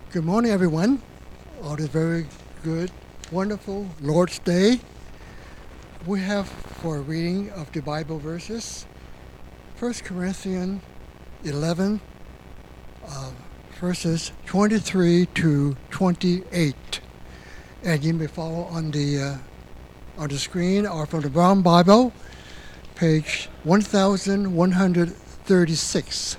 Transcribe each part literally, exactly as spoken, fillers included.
Good morning, everyone. On this very good, wonderful Lord's Day, we have for a reading of the Bible verses, First Corinthians eleven, uh, verses twenty-three to twenty-eight. And you may follow on the uh, on the screen or from the Brown Bible, page one thousand one hundred thirty-six.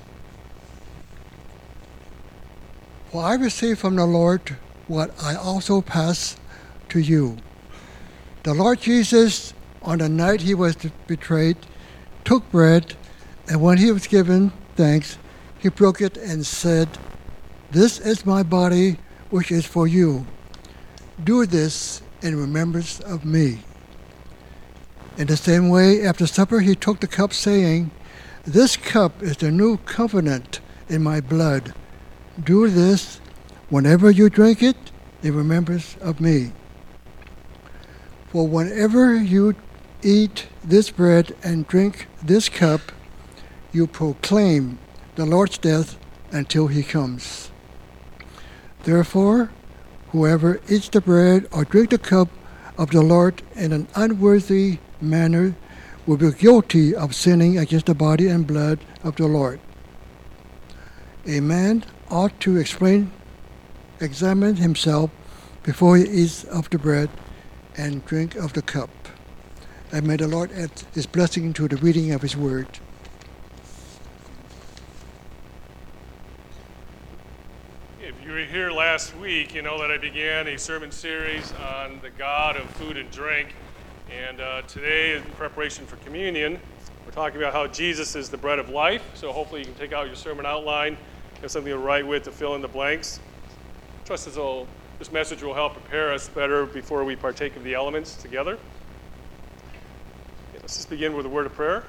For I received from the Lord what I also pass to you. The Lord Jesus, on the night he was betrayed, took bread, and when he was given thanks, he broke it and said, "This is my body, which is for you. Do this in remembrance of me." In the same way, after supper, he took the cup, saying, "This cup is the new covenant in my blood. Do this whenever you drink it in remembrance of me. For whenever you eat this bread and drink this cup, you proclaim the Lord's death until he comes. Therefore, whoever eats the bread or drinks the cup of the Lord in an unworthy manner will be guilty of sinning against the body and blood of the Lord. A man ought to explain, examine himself before he eats of the bread and drink of the cup. And may the Lord add his blessing to the reading of his word. If you were here last week, you know that I began a sermon series on the God of food and drink. And uh, today, in preparation for communion, we're talking about how Jesus is the bread of life. So hopefully you can take out your sermon outline, have something to write with to fill in the blanks. Trust this, will, this message will help prepare us better before we partake of the elements together. Okay, let's just begin with a word of prayer.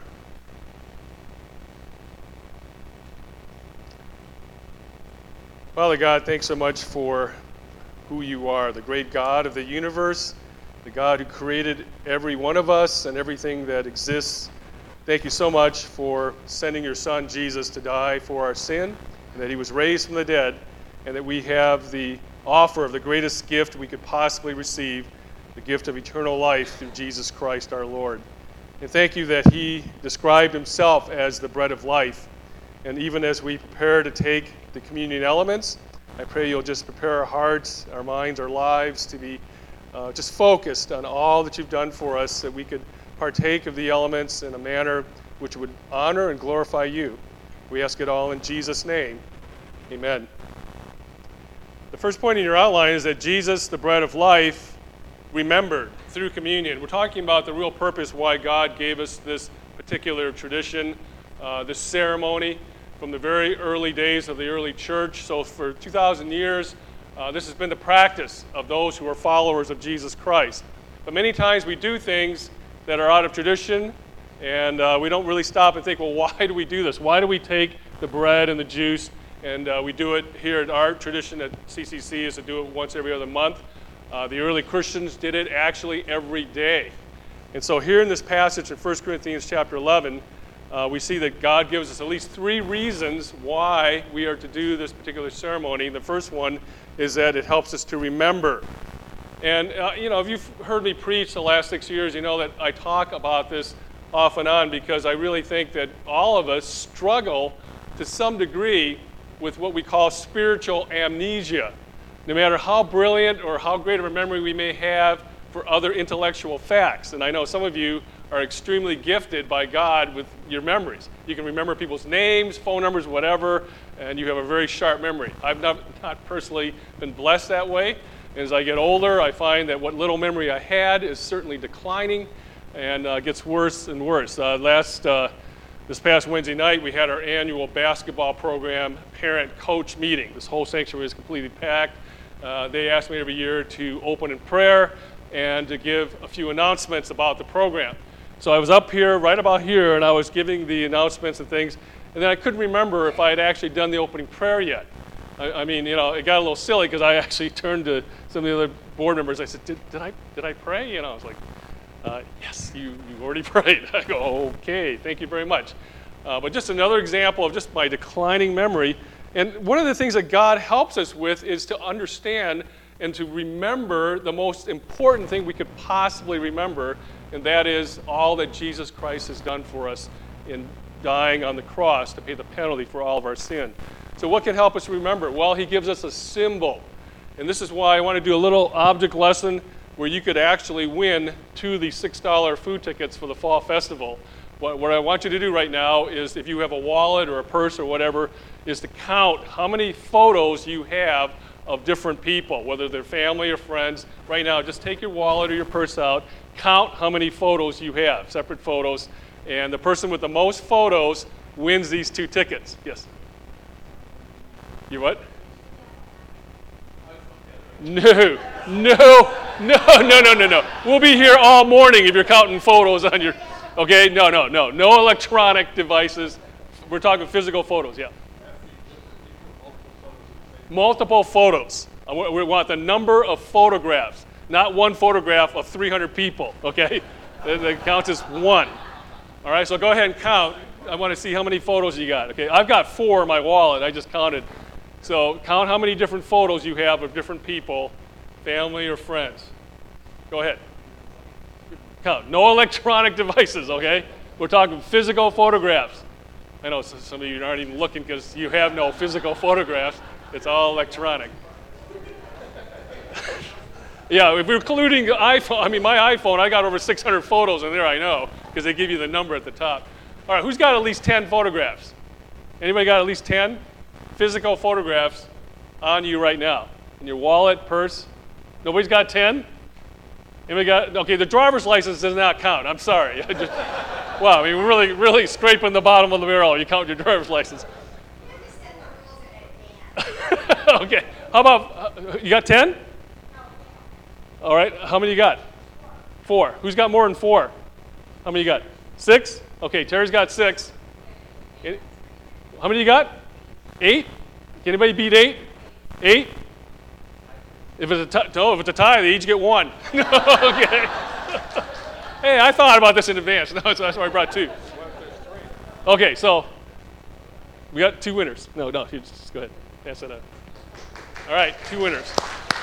Father God, thanks so much for who you are, the great God of the universe, the God who created every one of us and everything that exists. Thank you so much for sending your son Jesus to die for our sin, and that he was raised from the dead, and that we have the offer of the greatest gift we could possibly receive, the gift of eternal life through Jesus Christ our Lord. And thank you that he described himself as the bread of life. And even as we prepare to take the communion elements, I pray you'll just prepare our hearts, our minds, our lives to be uh, just focused on all that you've done for us, that we could partake of the elements in a manner which would honor and glorify you. We ask it all in Jesus' name. Amen. The first point in your outline is that Jesus, the bread of life, remembered through communion. We're talking about the real purpose why God gave us this particular tradition, uh, this ceremony from the very early days of the early church. So for two thousand years, uh, this has been the practice of those who are followers of Jesus Christ. But many times we do things that are out of tradition, and uh, we don't really stop and think, well, why do we do this? Why do we take the bread and the juice, and uh, we do it here at our tradition at C C C is to do it once every other month. Uh, the early Christians did it actually every day. And so here in this passage in First Corinthians chapter eleven, uh, we see that God gives us at least three reasons why we are to do this particular ceremony. The first one is that it helps us to remember. And, uh, you know, if you've heard me preach the last six years, you know that I talk about this off and on because I really think that all of us struggle to some degree with what we call spiritual amnesia. No matter how brilliant or how great of a memory we may have for other intellectual facts. And I know some of you are extremely gifted by God with your memories. You can remember people's names, phone numbers, whatever, and you have a very sharp memory. I've not, not personally been blessed that way. As I get older, I find that what little memory I had is certainly declining and uh, gets worse and worse. Uh, last, uh, this past Wednesday night, we had our annual basketball program parent-coach meeting. This whole sanctuary is completely packed. Uh, they ask me every year to open in prayer and to give a few announcements about the program. So I was up here, right about here, and I was giving the announcements and things, and then I couldn't remember if I had actually done the opening prayer yet. I, I mean, you know, it got a little silly because I actually turned to some of the other board members. I said, did, did I did I pray? You know, I was like, uh, yes, you, you already prayed. I go, okay, thank you very much. Uh, but just another example of just my declining memory And one of the things that God helps us with is to understand and to remember the most important thing we could possibly remember, and that is all that Jesus Christ has done for us in dying on the cross to pay the penalty for all of our sin. So what can help us remember? Well, he gives us a symbol. And this is why I want to do a little object lesson where you could actually win two of these six dollar food tickets for the Fall Festival. What, what I want you to do right now is, if you have a wallet or a purse or whatever, is to count how many photos you have of different people, whether they're family or friends. Right now, just take your wallet or your purse out, count how many photos you have, separate photos, and the person with the most photos wins these two tickets. Yes? You what? No, no, no, no, no, no, no. We'll be here all morning if you're counting photos on your, okay? No, no, no. No electronic devices. We're talking physical photos, yeah. Multiple photos. We want the number of photographs, not one photograph of three hundred people, okay? That counts as one. All right, so go ahead and count. I want to see how many photos you got, okay? I've got four in my wallet. I just counted. So count how many different photos you have of different people, family or friends. Go ahead. Count. No electronic devices, okay? We're talking physical photographs. I know some of you aren't even looking because you have no physical photographs. It's all electronic. Yeah, if we're including iPhone, I mean, my iPhone, I got over six hundred photos in there, I know, because they give you the number at the top. All right, who's got at least ten photographs? Anybody got at least ten physical photographs on you right now? In your wallet, purse? Nobody's got ten? Anybody got, okay, the driver's license does not count. I'm sorry. I just, wow, I mean, we're really, really scraping the bottom of the barrel. You count your driver's license. Okay, how about, you got ten? All right, how many you got? Four. Who's got more than four? How many you got? Six? Okay, Terry's got six. How many you got? Eight? Can anybody beat eight? Eight? If it's a tie, no, if it's a tie, they each get one. Okay. Hey, I thought about this in advance. No, that's why I brought two. Okay, so we got two winners. No, no, you just go ahead. Pass that out. All right, two winners.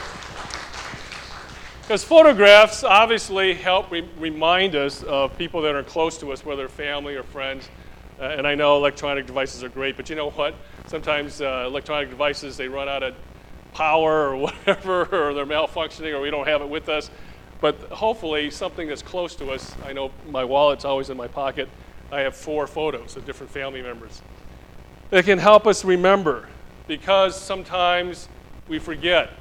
Because photographs obviously help re- remind us of people that are close to us, whether family or friends. Uh, and I know electronic devices are great, but you know what? Sometimes uh, electronic devices, they run out of power or whatever, or they're malfunctioning, or we don't have it with us. But hopefully something that's close to us. I know my wallet's always in my pocket. I have four photos of different family members. That can help us remember, because sometimes we forget.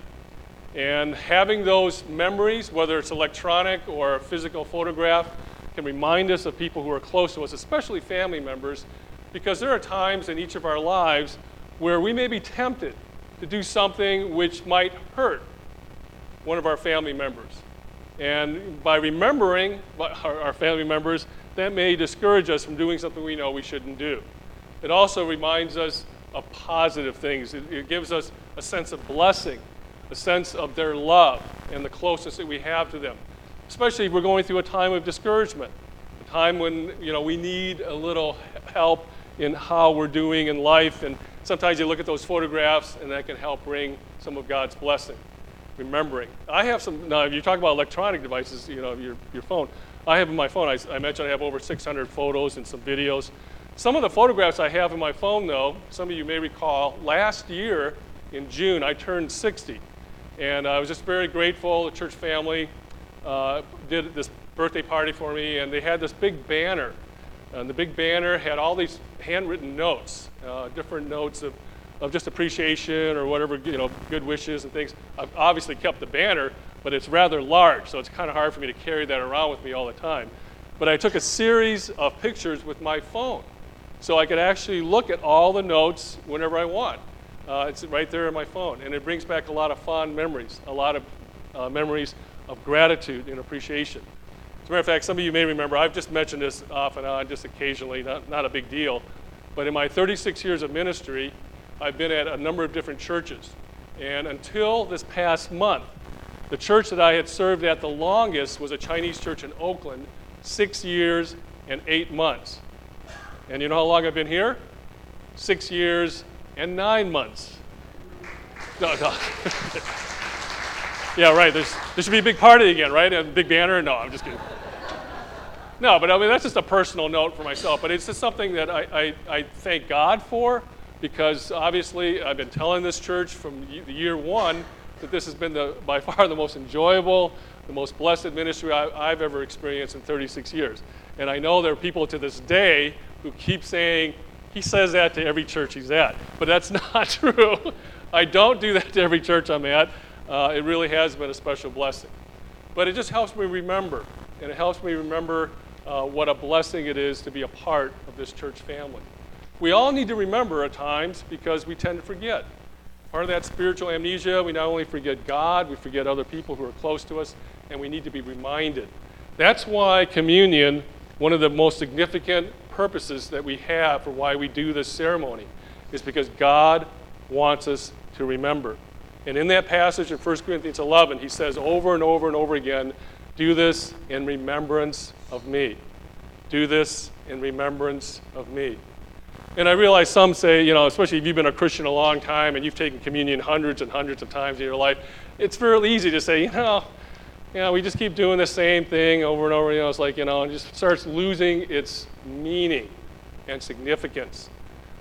And having those memories, whether it's electronic or a physical photograph, can remind us of people who are close to us, especially family members, because there are times in each of our lives where we may be tempted to do something which might hurt one of our family members. And by remembering our, our family members, that may discourage us from doing something we know we shouldn't do. It also reminds us of positive things. It, it gives us a sense of blessing, a sense of their love and the closeness that we have to them. Especially if we're going through a time of discouragement, a time when, you know, we need a little help in how we're doing in life. And sometimes you look at those photographs and that can help bring some of God's blessing. Remembering. I have some, now if you talk about electronic devices, you know, your, your phone, I have in my phone, I, I mentioned I have over six hundred photos and some videos. Some of the photographs I have in my phone, though, some of you may recall, last year in June, I turned sixty. And I was just very grateful. The church family uh, did this birthday party for me, and they had this big banner. And the big banner had all these handwritten notes, uh, different notes of, of just appreciation or whatever, you know, good wishes and things. I've obviously kept the banner, but it's rather large, so it's kind of hard for me to carry that around with me all the time. But I took a series of pictures with my phone, so I could actually look at all the notes whenever I want. Uh, it's right there in my phone, and it brings back a lot of fond memories, a lot of uh, memories of gratitude and appreciation. As a matter of fact, some of you may remember, I've just mentioned this off and on, just occasionally, not, not a big deal, but in my thirty-six years of ministry, I've been at a number of different churches. And until this past month, the church that I had served at the longest was a Chinese church in Oakland, six years and eight months. And you know how long I've been here? Six years and nine months. No, no. Yeah, right. There's, there should be a big party again, right? A big banner? No, I'm just kidding. No, but I mean, that's just a personal note for myself. But it's just something that I, I, I thank God for, because obviously I've been telling this church from the year one that this has been the, by far the most enjoyable, the most blessed ministry I, I've ever experienced in thirty-six years. And I know there are people to this day who keep saying, he says that to every church he's at. But that's not true. I don't do that to every church I'm at. Uh, it really has been a special blessing. But it just helps me remember, and it helps me remember uh, what a blessing it is to be a part of this church family. We all need to remember at times because we tend to forget. Part of that spiritual amnesia, we not only forget God, we forget other people who are close to us, and we need to be reminded. That's why communion, one of the most significant purposes that we have for why we do this ceremony, is because God wants us to remember. And in that passage in First Corinthians eleven, he says over and over and over again, do this in remembrance of me. Do this in remembrance of me. And I realize some say, you know, especially if you've been a Christian a long time and you've taken communion hundreds and hundreds of times in your life, it's fairly easy to say, you know, you know, we just keep doing the same thing over and over. You know, it's like, you know, it just starts losing its meaning and significance.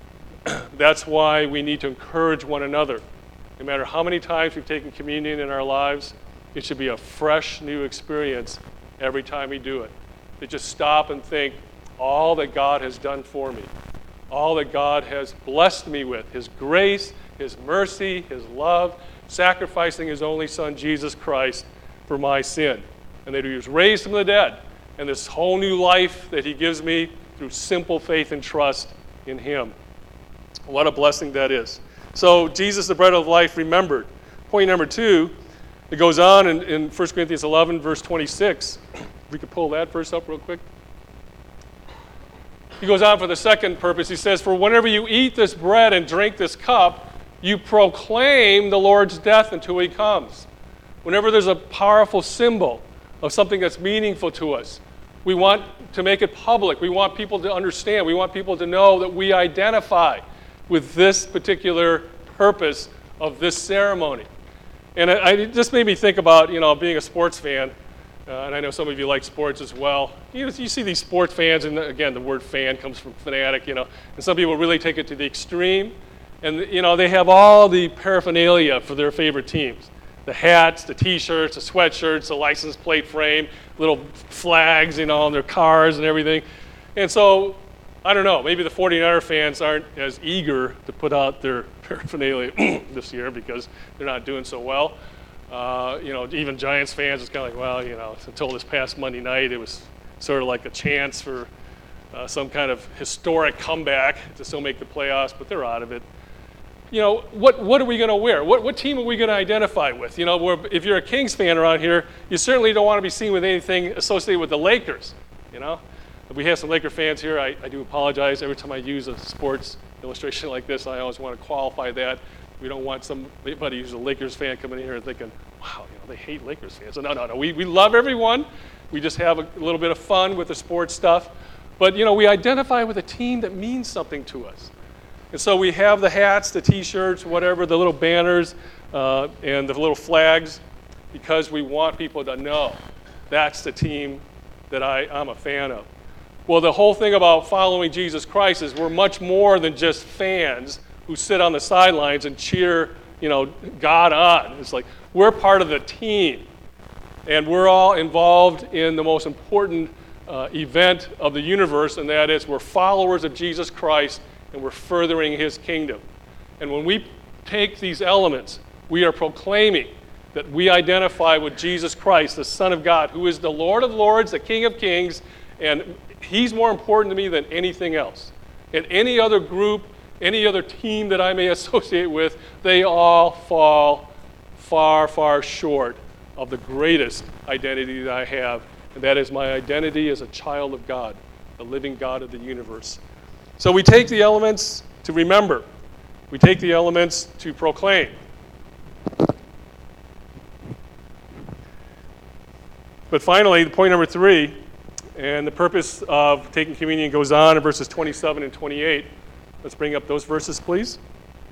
That's why we need to encourage one another. No matter how many times we've taken communion in our lives, it should be a fresh new experience every time we do it. To just stop and think, all that God has done for me, all that God has blessed me with, his grace, his mercy, his love, sacrificing his only son, Jesus Christ, for my sin. And that he was raised from the dead, and this whole new life that he gives me through simple faith and trust in him. What a blessing that is. So Jesus, the bread of life, remembered. Point number two, it goes on in, in First Corinthians eleven, verse twenty-six. If we could pull that verse up real quick. He goes on for the second purpose. He says, for whenever you eat this bread and drink this cup, you proclaim the Lord's death until he comes. Whenever there's a powerful symbol of something that's meaningful to us, we want to make it public. We want people to understand. We want people to know that we identify with this particular purpose of this ceremony. And I, it just made me think about, you know, being a sports fan. Uh, and I know some of you like sports as well. You know, you see these sports fans, and again, the word fan comes from fanatic, you know, and some people really take it to the extreme. And, you know, they have all the paraphernalia for their favorite teams. The hats, the t-shirts, the sweatshirts, the license plate frame, little flags, you know, on their cars and everything. And so, I don't know, maybe the forty-niner fans aren't as eager to put out their paraphernalia this year because they're not doing so well. Uh, you know, even Giants fans, it's kind of like, well, you know, until this past Monday night, it was sort of like a chance for uh, some kind of historic comeback to still make the playoffs, but they're out of it. You know, what what are we going to wear? What what team are we going to identify with? You know, we're, if you're a Kings fan around here, you certainly don't want to be seen with anything associated with the Lakers, you know? If we have some Laker fans here, I, I do apologize. Every time I use a sports illustration like this, I always want to qualify that. We don't want somebody who's a Lakers fan coming in here and thinking, wow, you know, they hate Lakers fans. So no, no, no. We, we love everyone. We just have a, a little bit of fun with the sports stuff. But, you know, we identify with a team that means something to us. And so we have the hats, the T-shirts, whatever, the little banners, uh, and the little flags, because we want people to know that's the team that I, I'm a fan of. Well, the whole thing about following Jesus Christ is we're much more than just fans who sit on the sidelines and cheer, you know, God on. It's like we're part of the team, and we're all involved in the most important uh, event of the universe, and that is we're followers of Jesus Christ, and we're furthering his kingdom. And when we take these elements, we are proclaiming that we identify with Jesus Christ, the Son of God, who is the Lord of Lords, the King of Kings, and he's more important to me than anything else. And any other group, any other team that I may associate with, they all fall far, far short of the greatest identity that I have, and that is my identity as a child of God, the living God of the universe. So we take the elements to remember. We take the elements to proclaim. But finally, point number three, and the purpose of taking communion goes on in verses twenty-seven and twenty-eight. Let's bring up those verses, please.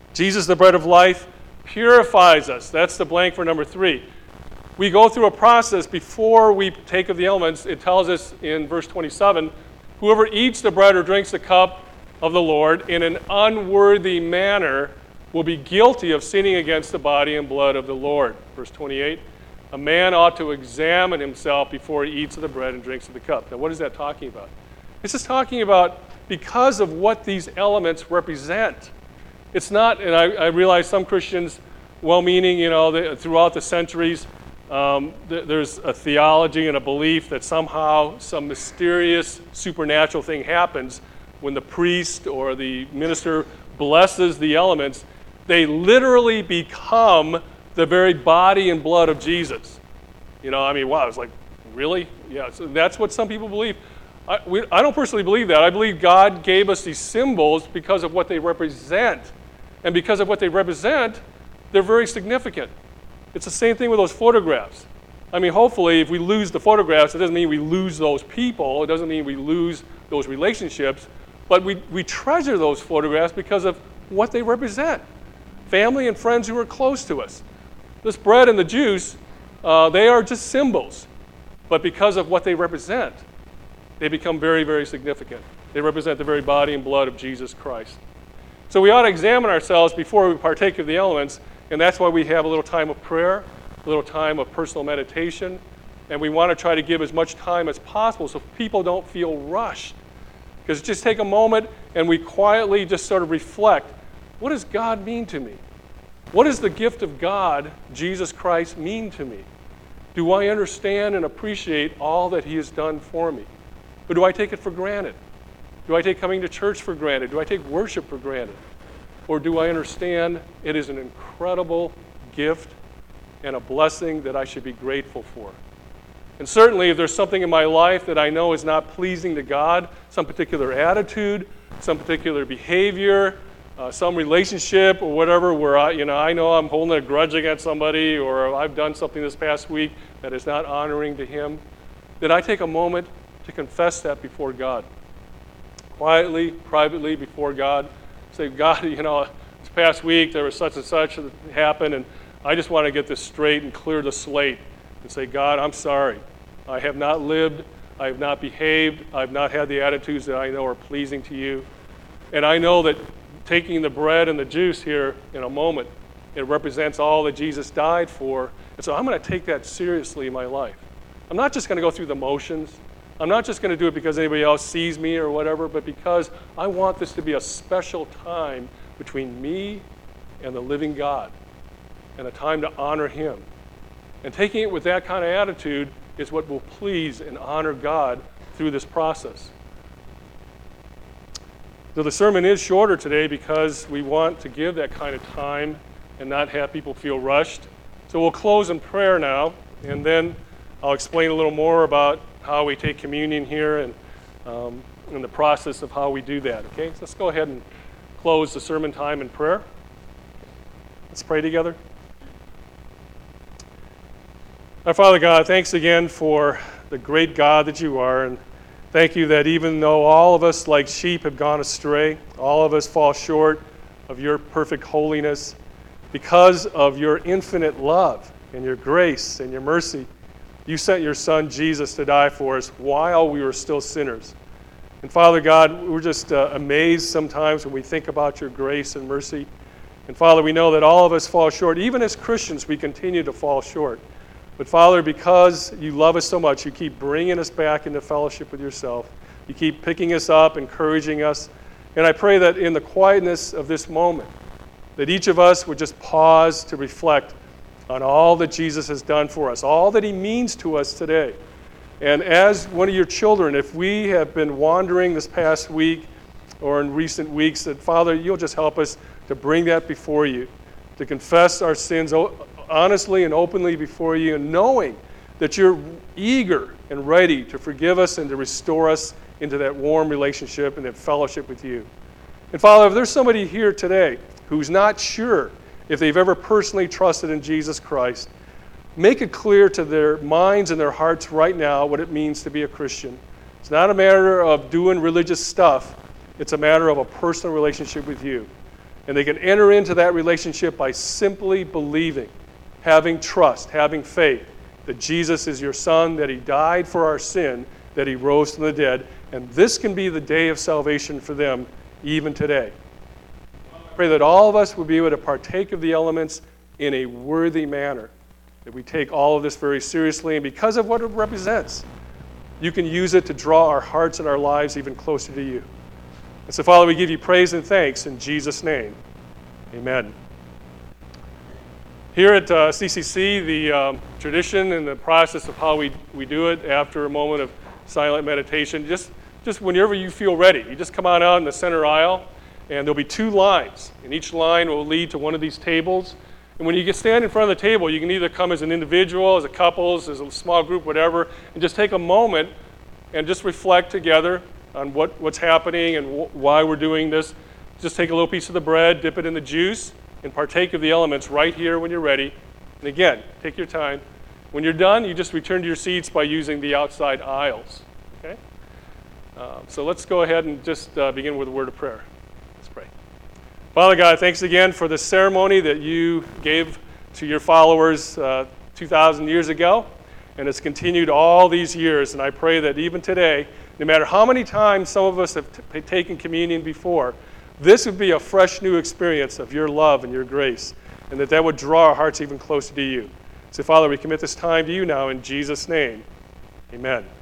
Jesus, the bread of life, purifies us. That's the blank for number three. We go through a process before we take of the elements. It tells us in verse twenty-seven, whoever eats the bread or drinks the cup of the Lord in an unworthy manner will be guilty of sinning against the body and blood of the Lord. Verse twenty-eight, a man ought to examine himself before he eats of the bread and drinks of the cup. Now, what is that talking about? This is talking about because of what these elements represent. It's not, and I, I realize some Christians, well-meaning, you know, they, throughout the centuries, um, th- there's a theology and a belief that somehow some mysterious supernatural thing happens when the priest or the minister blesses the elements. They literally become the very body and blood of Jesus. You know, I mean, wow, it's like, really? Yeah, so that's what some people believe. I, we, I don't personally believe that. I believe God gave us these symbols because of what they represent. And because of what they represent, they're very significant. It's the same thing with those photographs. I mean, hopefully, if we lose the photographs, it doesn't mean we lose those people. It doesn't mean we lose those relationships. But we, we treasure those photographs because of what they represent. Family and friends who are close to us. This bread and the juice, uh, they are just symbols. But because of what they represent, they become very, very significant. They represent the very body and blood of Jesus Christ. So we ought to examine ourselves before we partake of the elements, and that's why we have a little time of prayer, a little time of personal meditation, and we want to try to give as much time as possible so people don't feel rushed. Because just take a moment and we quietly just sort of reflect, what does God mean to me? What does the gift of God, Jesus Christ, mean to me? Do I understand and appreciate all that he has done for me? Or do I take it for granted? Do I take coming to church for granted? Do I take worship for granted? Or do I understand it is an incredible gift and a blessing that I should be grateful for? And certainly if there's something in my life that I know is not pleasing to God, some particular attitude, some particular behavior, uh, some relationship or whatever where I, you know, I know I'm holding a grudge against somebody or I've done something this past week that is not honoring to him, then I take a moment to confess that before God. Quietly, privately, before God. Say, God, you know, this past week there was such and such that happened, and I just want to get this straight and clear the slate and say, God, I'm sorry. I have not lived, I have not behaved, I have not had the attitudes that I know are pleasing to you. And I know that taking the bread and the juice here in a moment, it represents all that Jesus died for. And so I'm going to take that seriously in my life. I'm not just going to go through the motions. I'm not just going to do it because anybody else sees me or whatever, but because I want this to be a special time between me and the living God and a time to honor him. And taking it with that kind of attitude is what will please and honor God through this process. So the sermon is shorter today because we want to give that kind of time and not have people feel rushed. So we'll close in prayer now, and then I'll explain a little more about how we take communion here and, um, and the process of how we do that. Okay, so let's go ahead and close the sermon time in prayer. Let's pray together. Our Father God, thanks again for the great God that you are, and thank you that even though all of us like sheep have gone astray, all of us fall short of your perfect holiness, because of your infinite love and your grace and your mercy, you sent your Son, Jesus, to die for us while we were still sinners. And Father God, we're just uh, amazed sometimes when we think about your grace and mercy. And Father, we know that all of us fall short. Even as Christians, we continue to fall short. But Father, because you love us so much, you keep bringing us back into fellowship with yourself. You keep picking us up, encouraging us. And I pray that in the quietness of this moment, that each of us would just pause to reflect on all that Jesus has done for us, all that he means to us today. And as one of your children, if we have been wandering this past week or in recent weeks, that Father, you'll just help us to bring that before you, to confess our sins honestly and openly before you, and knowing that you're eager and ready to forgive us and to restore us into that warm relationship and that fellowship with you. And Father, if there's somebody here today who's not sure if they've ever personally trusted in Jesus Christ, make it clear to their minds and their hearts right now what it means to be a Christian. It's not a matter of doing religious stuff. It's a matter of a personal relationship with you. And they can enter into that relationship by simply believing, having trust, having faith that Jesus is your Son, that he died for our sin, that he rose from the dead. And this can be the day of salvation for them even today. I pray that all of us will be able to partake of the elements in a worthy manner, that we take all of this very seriously, and because of what it represents, you can use it to draw our hearts and our lives even closer to you. And so, Father, we give you praise and thanks in Jesus' name. Amen. Here at uh, C C C, the um, tradition and the process of how we, we do it after a moment of silent meditation, just, just whenever you feel ready, you just come on out in the center aisle, and there'll be two lines, and each line will lead to one of these tables. And when you get stand in front of the table, you can either come as an individual, as a couple, as a small group, whatever, and just take a moment and just reflect together on what, what's happening and wh- why we're doing this. Just take a little piece of the bread, dip it in the juice, and partake of the elements right here when you're ready. And again, take your time. When you're done, you just return to your seats by using the outside aisles. Okay? Uh, so let's go ahead and just uh, begin with a word of prayer. Let's pray. Father God, thanks again for this ceremony that you gave to your followers uh, two thousand years ago, and it's continued all these years. And I pray that even today, no matter how many times some of us have t- taken communion before, this would be a fresh new experience of your love and your grace, and that that would draw our hearts even closer to you. So, Father, we commit this time to you now in Jesus' name. Amen.